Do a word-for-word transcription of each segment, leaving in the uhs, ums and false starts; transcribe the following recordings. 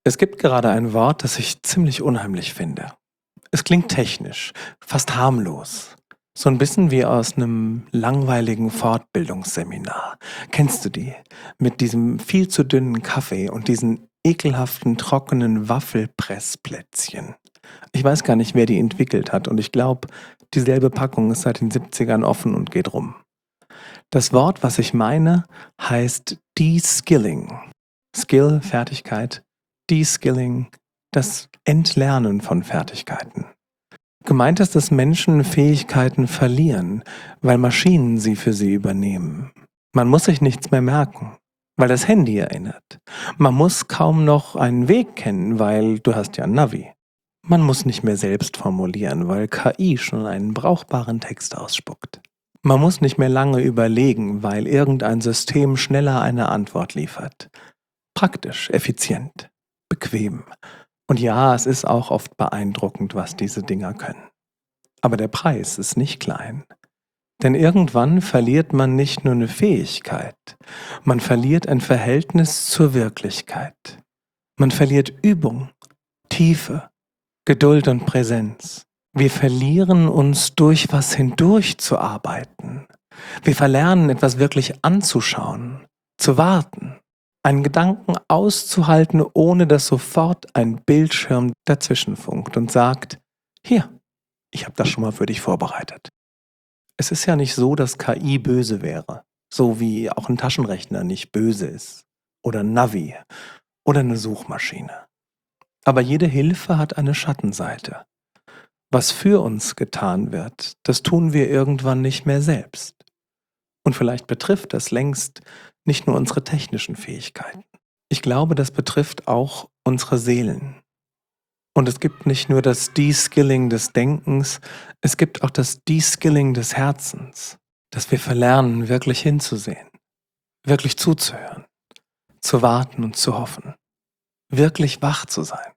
Es gibt gerade ein Wort, das ich ziemlich unheimlich finde. Es klingt technisch, fast harmlos. So ein bisschen wie aus einem langweiligen Fortbildungsseminar. Kennst du die? Mit diesem viel zu dünnen Kaffee und diesen ekelhaften, trockenen Waffelpressplätzchen. Ich weiß gar nicht, wer die entwickelt hat und ich glaube, dieselbe Packung ist seit den siebzigern offen und geht rum. Das Wort, was ich meine, heißt De-Skilling. Skill, Fertigkeit, De-Skilling, das Entlernen von Fertigkeiten. Gemeint ist, dass Menschen Fähigkeiten verlieren, weil Maschinen sie für sie übernehmen. Man muss sich nichts mehr merken, weil das Handy erinnert. Man muss kaum noch einen Weg kennen, weil du hast ja ein Navi. Man muss nicht mehr selbst formulieren, weil K I schon einen brauchbaren Text ausspuckt. Man muss nicht mehr lange überlegen, weil irgendein System schneller eine Antwort liefert. Praktisch, effizient, bequem. Und ja, es ist auch oft beeindruckend, was diese Dinger können. Aber der Preis ist nicht klein. Denn irgendwann verliert man nicht nur eine Fähigkeit, man verliert ein Verhältnis zur Wirklichkeit. Man verliert Übung, Tiefe, Geduld und Präsenz. Wir verlieren uns, durch was hindurch zu arbeiten. Wir verlernen, etwas wirklich anzuschauen, zu warten, einen Gedanken auszuhalten, ohne dass sofort ein Bildschirm dazwischen funkt und sagt, hier, ich habe das schon mal für dich vorbereitet. Es ist ja nicht so, dass K I böse wäre, so wie auch ein Taschenrechner nicht böse ist oder ein Navi oder eine Suchmaschine. Aber jede Hilfe hat eine Schattenseite. Was für uns getan wird, das tun wir irgendwann nicht mehr selbst. Und vielleicht betrifft das längst nicht nur unsere technischen Fähigkeiten. Ich glaube, das betrifft auch unsere Seelen. Und es gibt nicht nur das De-Skilling des Denkens, es gibt auch das De-Skilling des Herzens, dass wir verlernen, wirklich hinzusehen, wirklich zuzuhören, zu warten und zu hoffen, wirklich wach zu sein.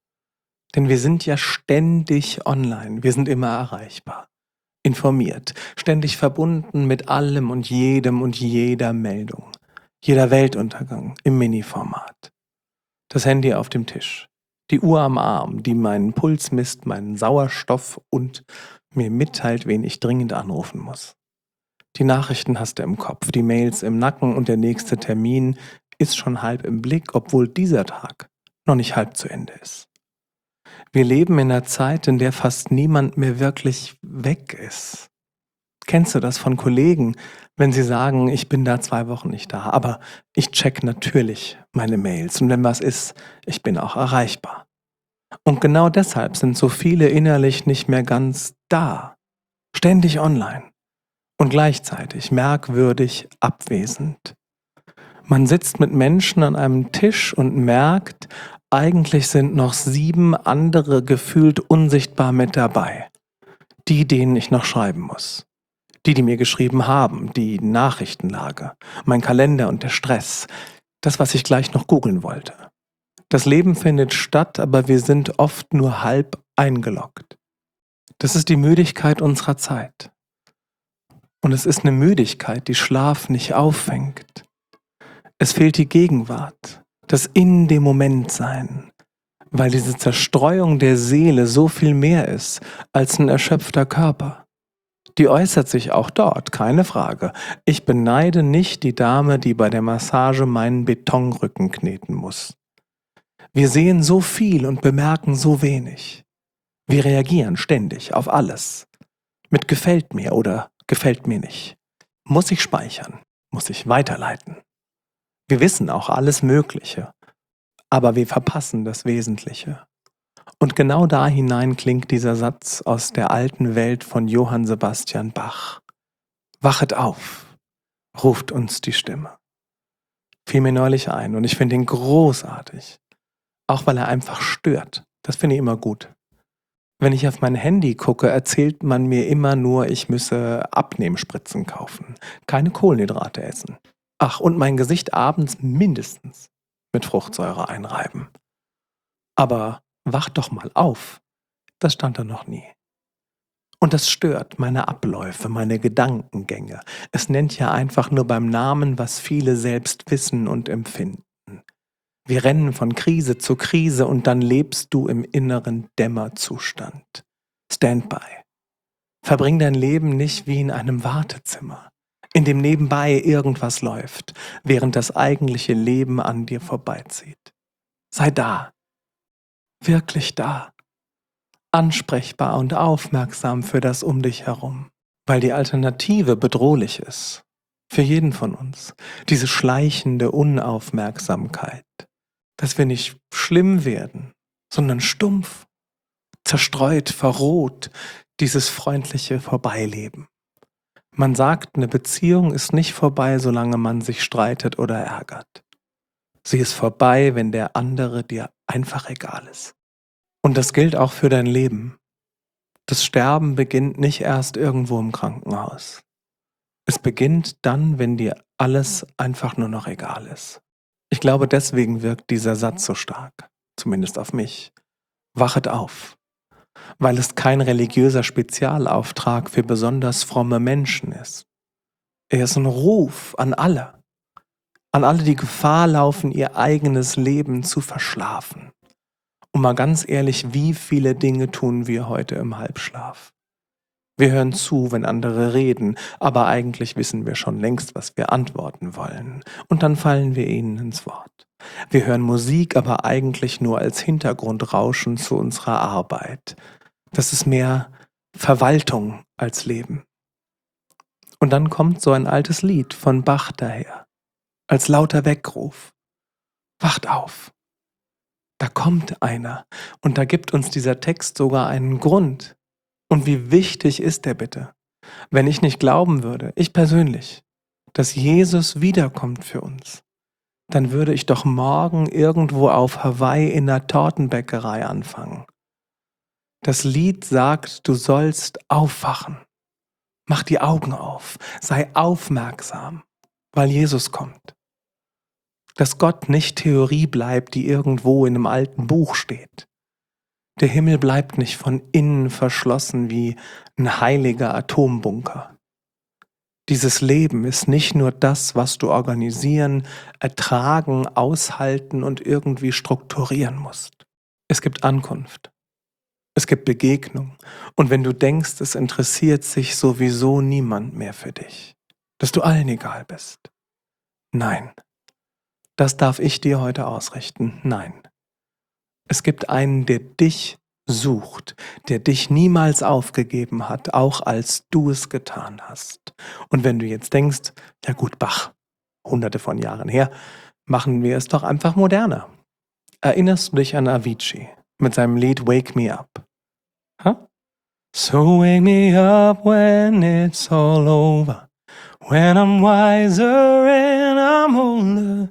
Denn wir sind ja ständig online, wir sind immer erreichbar, informiert, ständig verbunden mit allem und jedem und jeder Meldung, jeder Weltuntergang im Mini-Format. Das Handy auf dem Tisch, die Uhr am Arm, die meinen Puls misst, meinen Sauerstoff und mir mitteilt, wen ich dringend anrufen muss. Die Nachrichten hast du im Kopf, die Mails im Nacken und der nächste Termin ist schon halb im Blick, obwohl dieser Tag noch nicht halb zu Ende ist. Wir leben in einer Zeit, in der fast niemand mehr wirklich weg ist. Kennst du das von Kollegen, wenn sie sagen, ich bin da zwei Wochen nicht da, aber ich check natürlich meine Mails und wenn was ist, ich bin auch erreichbar. Und genau deshalb sind so viele innerlich nicht mehr ganz da, ständig online und gleichzeitig merkwürdig abwesend. Man sitzt mit Menschen an einem Tisch und merkt, eigentlich sind noch sieben andere gefühlt unsichtbar mit dabei. Die, denen ich noch schreiben muss. Die, die mir geschrieben haben, die Nachrichtenlage, mein Kalender und der Stress. Das, was ich gleich noch googeln wollte. Das Leben findet statt, aber wir sind oft nur halb eingeloggt. Das ist die Müdigkeit unserer Zeit. Und es ist eine Müdigkeit, die Schlaf nicht auffängt. Es fehlt die Gegenwart, das in dem Moment sein, weil diese Zerstreuung der Seele so viel mehr ist als ein erschöpfter Körper. Die äußert sich auch dort, keine Frage. Ich beneide nicht die Dame, die bei der Massage meinen Betonrücken kneten muss. Wir sehen so viel und bemerken so wenig. Wir reagieren ständig auf alles. Mit gefällt mir oder gefällt mir nicht. Muss ich speichern, muss ich weiterleiten. Wir wissen auch alles Mögliche, aber wir verpassen das Wesentliche. Und genau da hinein klingt dieser Satz aus der alten Welt von Johann Sebastian Bach. Wachet auf, ruft uns die Stimme. Fiel mir neulich ein und ich finde ihn großartig. Auch weil er einfach stört. Das finde ich immer gut. Wenn ich auf mein Handy gucke, erzählt man mir immer nur, ich müsse Abnehmspritzen kaufen, keine Kohlenhydrate essen. Ach, und mein Gesicht abends mindestens mit Fruchtsäure einreiben. Aber wach doch mal auf, das stand da noch nie. Und das stört meine Abläufe, meine Gedankengänge. Es nennt ja einfach nur beim Namen, was viele selbst wissen und empfinden. Wir rennen von Krise zu Krise und dann lebst du im inneren Dämmerzustand. Standby. Verbring dein Leben nicht wie in einem Wartezimmer, in dem nebenbei irgendwas läuft, während das eigentliche Leben an dir vorbeizieht. Sei da, wirklich da, ansprechbar und aufmerksam für das um dich herum, weil die Alternative bedrohlich ist, für jeden von uns, diese schleichende Unaufmerksamkeit, dass wir nicht schlimm werden, sondern stumpf, zerstreut, verroht, dieses freundliche Vorbeileben. Man sagt, eine Beziehung ist nicht vorbei, solange man sich streitet oder ärgert. Sie ist vorbei, wenn der andere dir einfach egal ist. Und das gilt auch für dein Leben. Das Sterben beginnt nicht erst irgendwo im Krankenhaus. Es beginnt dann, wenn dir alles einfach nur noch egal ist. Ich glaube, deswegen wirkt dieser Satz so stark, zumindest auf mich. Wachet auf, weil es kein religiöser Spezialauftrag für besonders fromme Menschen ist. Er ist ein Ruf an alle, an alle, die Gefahr laufen, ihr eigenes Leben zu verschlafen. Und mal ganz ehrlich, wie viele Dinge tun wir heute im Halbschlaf? Wir hören zu, wenn andere reden, aber eigentlich wissen wir schon längst, was wir antworten wollen. Und dann fallen wir ihnen ins Wort. Wir hören Musik, aber eigentlich nur als Hintergrundrauschen zu unserer Arbeit. Das ist mehr Verwaltung als Leben. Und dann kommt so ein altes Lied von Bach daher, als lauter Weckruf. Wacht auf! Da kommt einer und da gibt uns dieser Text sogar einen Grund. Und wie wichtig ist der bitte? Wenn ich nicht glauben würde, ich persönlich, dass Jesus wiederkommt für uns, dann würde ich doch morgen irgendwo auf Hawaii in einer Tortenbäckerei anfangen. Das Lied sagt, du sollst aufwachen. Mach die Augen auf, sei aufmerksam, weil Jesus kommt. Dass Gott nicht Theorie bleibt, die irgendwo in einem alten Buch steht. Der Himmel bleibt nicht von innen verschlossen wie ein heiliger Atombunker. Dieses Leben ist nicht nur das, was du organisieren, ertragen, aushalten und irgendwie strukturieren musst. Es gibt Ankunft. Es gibt Begegnung. Und wenn du denkst, es interessiert sich sowieso niemand mehr für dich, dass du allen egal bist. Nein. Das darf ich dir heute ausrichten. Nein. Es gibt einen, der dich sucht, der dich niemals aufgegeben hat, auch als du es getan hast. Und wenn du jetzt denkst, ja gut, Bach, hunderte von Jahren her, machen wir es doch einfach moderner. Erinnerst du dich an Avicii mit seinem Lied Wake Me Up? Huh? So wake me up when it's all over, when I'm wiser and I'm older.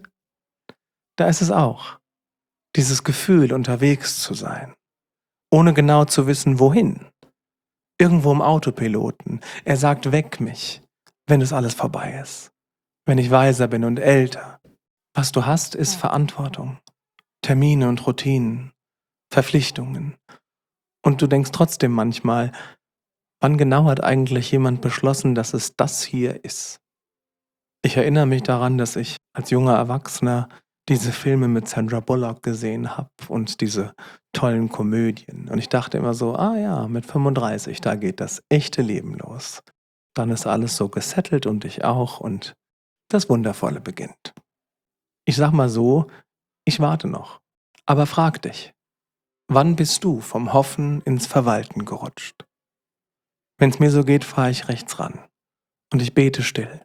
Da ist es auch. Dieses Gefühl, unterwegs zu sein, ohne genau zu wissen, wohin. Irgendwo im Autopiloten. Er sagt, weck mich, wenn es alles vorbei ist. Wenn ich weiser bin und älter. Was du hast, ist Verantwortung. Termine und Routinen. Verpflichtungen. Und du denkst trotzdem manchmal, wann genau hat eigentlich jemand beschlossen, dass es das hier ist? Ich erinnere mich daran, dass ich als junger Erwachsener diese Filme mit Sandra Bullock gesehen habe und diese tollen Komödien. Und ich dachte immer so, ah ja, mit fünfunddreißig, da geht das echte Leben los. Dann ist alles so gesettelt und ich auch und das Wundervolle beginnt. Ich sag mal so, ich warte noch. Aber frag dich, wann bist du vom Hoffen ins Verwalten gerutscht? Wenn es mir so geht, fahre ich rechts ran und ich bete still.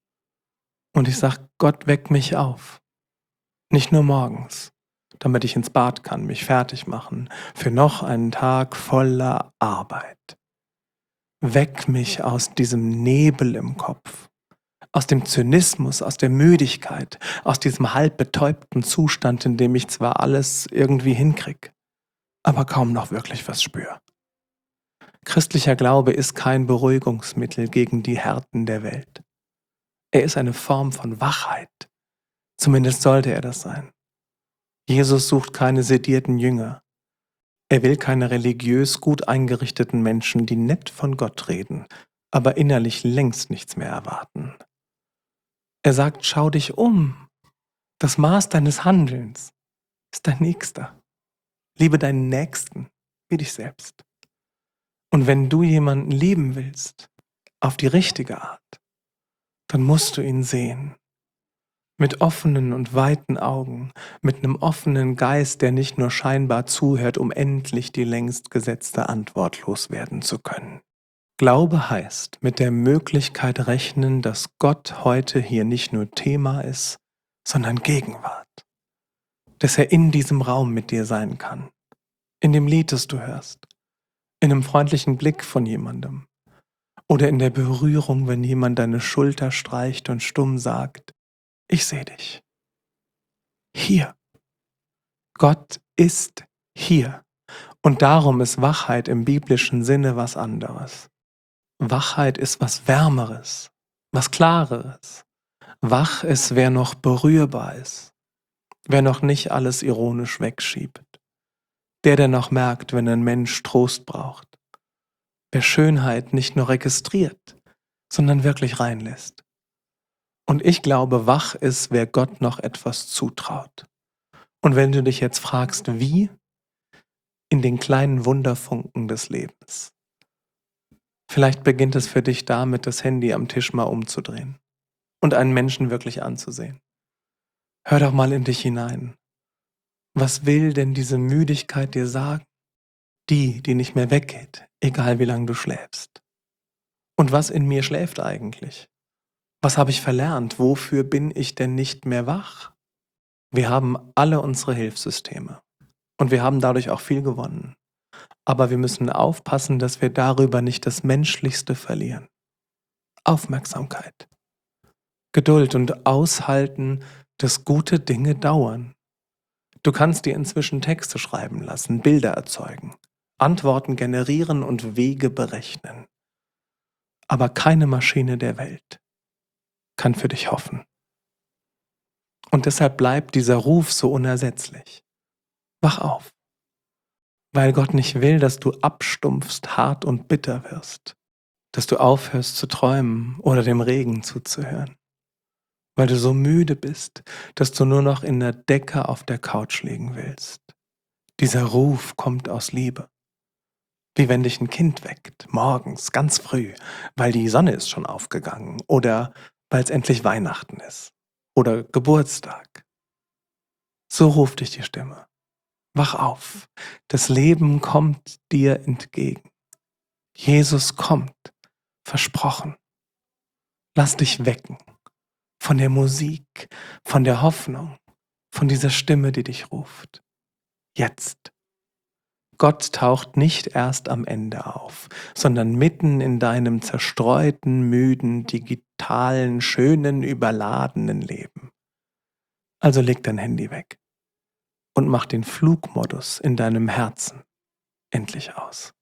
Und ich sag, Gott, weck mich auf. Nicht nur morgens, damit ich ins Bad kann, mich fertig machen für noch einen Tag voller Arbeit. Weck mich aus diesem Nebel im Kopf, aus dem Zynismus, aus der Müdigkeit, aus diesem halb betäubten Zustand, in dem ich zwar alles irgendwie hinkrieg, aber kaum noch wirklich was spüre. Christlicher Glaube ist kein Beruhigungsmittel gegen die Härten der Welt. Er ist eine Form von Wachheit. Zumindest sollte er das sein. Jesus sucht keine sedierten Jünger. Er will keine religiös gut eingerichteten Menschen, die nett von Gott reden, aber innerlich längst nichts mehr erwarten. Er sagt, schau dich um. Das Maß deines Handelns ist dein Nächster. Liebe deinen Nächsten wie dich selbst. Und wenn du jemanden lieben willst, auf die richtige Art, dann musst du ihn sehen. Mit offenen und weiten Augen, mit einem offenen Geist, der nicht nur scheinbar zuhört, um endlich die längst gesetzte Antwort loswerden zu können. Glaube heißt, mit der Möglichkeit rechnen, dass Gott heute hier nicht nur Thema ist, sondern Gegenwart. Dass er in diesem Raum mit dir sein kann. In dem Lied, das du hörst. In einem freundlichen Blick von jemandem. Oder in der Berührung, wenn jemand deine Schulter streicht und stumm sagt, ich sehe dich. Hier. Gott ist hier. Und darum ist Wachheit im biblischen Sinne was anderes. Wachheit ist was Wärmeres, was Klareres. Wach ist, wer noch berührbar ist, wer noch nicht alles ironisch wegschiebt, der, der noch merkt, wenn ein Mensch Trost braucht, wer Schönheit nicht nur registriert, sondern wirklich reinlässt. Und ich glaube, wach ist, wer Gott noch etwas zutraut. Und wenn du dich jetzt fragst, wie? In den kleinen Wunderfunken des Lebens. Vielleicht beginnt es für dich damit, das Handy am Tisch mal umzudrehen und einen Menschen wirklich anzusehen. Hör doch mal in dich hinein. Was will denn diese Müdigkeit dir sagen? Die, die nicht mehr weggeht, egal wie lange du schläfst. Und was in mir schläft eigentlich? Was habe ich verlernt? Wofür bin ich denn nicht mehr wach? Wir haben alle unsere Hilfssysteme und wir haben dadurch auch viel gewonnen. Aber wir müssen aufpassen, dass wir darüber nicht das Menschlichste verlieren. Aufmerksamkeit, Geduld und Aushalten, dass gute Dinge dauern. Du kannst dir inzwischen Texte schreiben lassen, Bilder erzeugen, Antworten generieren und Wege berechnen. Aber keine Maschine der Welt kann für dich hoffen. Und deshalb bleibt dieser Ruf so unersetzlich. Wach auf, weil Gott nicht will, dass du abstumpfst, hart und bitter wirst, dass du aufhörst zu träumen oder dem Regen zuzuhören, weil du so müde bist, dass du nur noch in der Decke auf der Couch liegen willst. Dieser Ruf kommt aus Liebe. Wie wenn dich ein Kind weckt, morgens, ganz früh, weil die Sonne ist schon aufgegangen oder weil es endlich Weihnachten ist oder Geburtstag. So ruft dich die Stimme. Wach auf, das Leben kommt dir entgegen. Jesus kommt, versprochen. Lass dich wecken von der Musik, von der Hoffnung, von dieser Stimme, die dich ruft. Jetzt. Gott taucht nicht erst am Ende auf, sondern mitten in deinem zerstreuten, müden, digitalen, schönen, überladenen Leben. Also leg dein Handy weg und mach den Flugmodus in deinem Herzen endlich aus.